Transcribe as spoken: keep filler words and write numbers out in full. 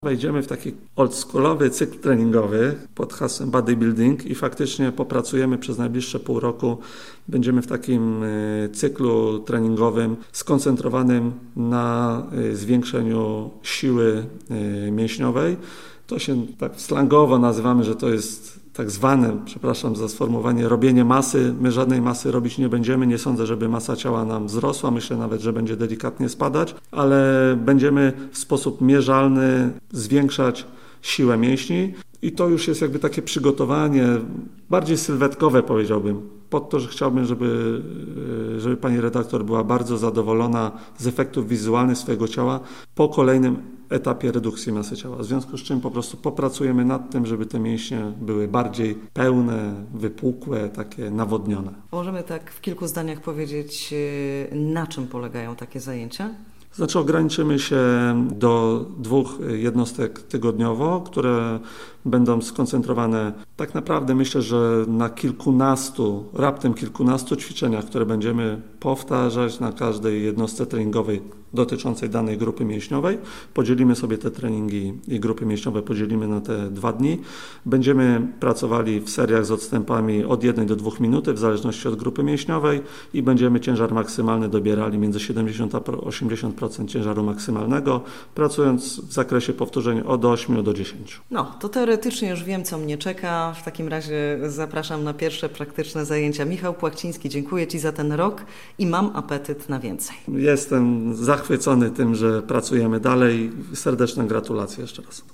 Wejdziemy w taki oldschoolowy cykl treningowy pod hasłem bodybuilding i faktycznie popracujemy przez najbliższe pół roku. Będziemy w takim cyklu treningowym skoncentrowanym na zwiększeniu siły mięśniowej. To się tak slangowo nazywamy, że to jest tak zwane, przepraszam za sformułowanie, robienie masy. My żadnej masy robić nie będziemy. Nie sądzę, żeby masa ciała nam wzrosła. Myślę nawet, że będzie delikatnie spadać, ale będziemy w sposób mierzalny zwiększać siłę mięśni i to już jest jakby takie przygotowanie bardziej sylwetkowe, powiedziałbym, pod to, że chciałbym, żeby, żeby pani redaktor była bardzo zadowolona z efektów wizualnych swojego ciała po kolejnym etapie redukcji masy ciała. W związku z czym po prostu popracujemy nad tym, żeby te mięśnie były bardziej pełne, wypukłe, takie nawodnione. Możemy tak w kilku zdaniach powiedzieć, na czym polegają takie zajęcia? Znaczy ograniczymy się do dwóch jednostek tygodniowo, które będą skoncentrowane tak naprawdę myślę, że na kilkunastu, raptem kilkunastu ćwiczeniach, które będziemy powtarzać na każdej jednostce treningowej dotyczącej danej grupy mięśniowej. Podzielimy sobie te treningi i grupy mięśniowe podzielimy na te dwa dni. Będziemy pracowali w seriach z odstępami od jednej do dwóch minuty w zależności od grupy mięśniowej i będziemy ciężar maksymalny dobierali między siedemdziesiąt a osiemdziesiąt procent ciężaru maksymalnego, pracując w zakresie powtórzeń od ośmiu do dziesięciu. No, to teoretycznie już wiem, co mnie czeka. W takim razie zapraszam na pierwsze praktyczne zajęcia. Michał Płachciński, dziękuję Ci za ten rok i mam apetyt na więcej. Jestem zachwycony tym, że pracujemy dalej. Serdeczne gratulacje jeszcze raz.